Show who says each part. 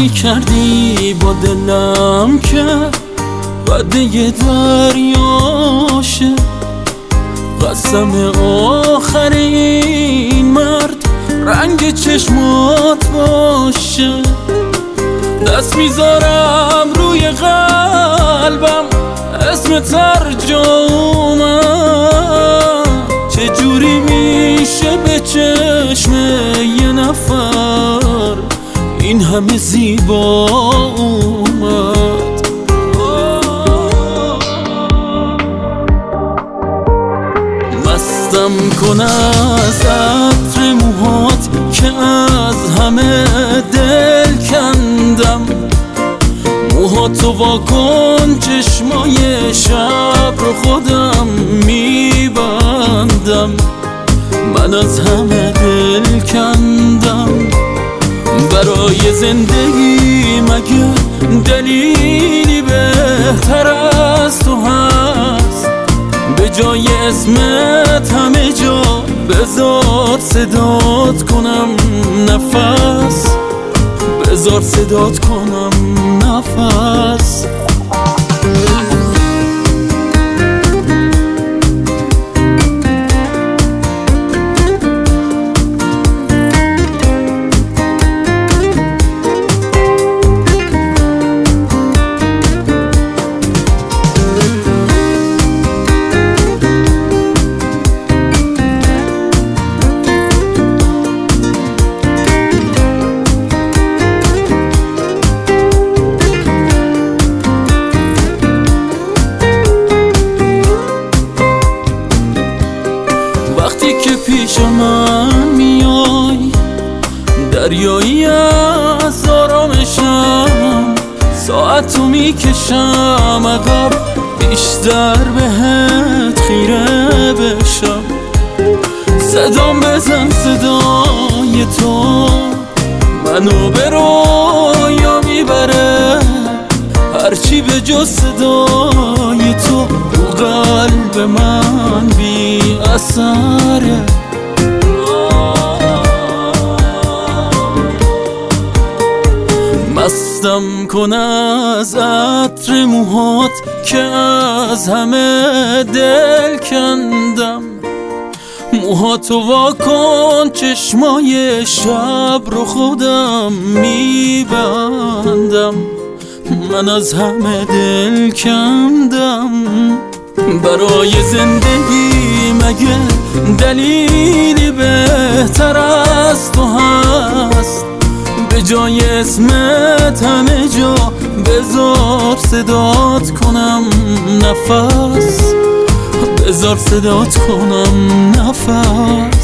Speaker 1: کاری کردی با دلم که قده دریاشه. قسم آخر این مرد رنگ چشمات باشه. دست میذارم روی قلبم اسم ترجمم. چجوری میشه به چشم یه نفر این همه زیبا اومد؟ مستم کن از عطر موهات که از همه دل کندم. موهاتو واکن چشمای شب رو خودم میبندم. من از همه دل کندم. برای زندگی مگه دلیلی بهتر از تو هست؟ به جای اسمت همه جا بذار صدات کنم نفس. بذار صدات کنم نفس. وقتی که پیش من میای دریایی از آرامشم. ساعتو میکشم عقب بیشتر بهت خیره بشم. صدام بزن صدای تو منو به رویا میبره. هرچی به جز صدای تو قلب من بی اثره. مستم کن از عطر موهات که از همه دل کندم. موهاتو واکن چشمای شب رو خودم میبندم. من از همه دل کندم. برای زندگی مگه دلیلی بهتر از تو هست؟ به جای اسمت همه جا بذار صدات کنم نفس. بذار صدات کنم نفس.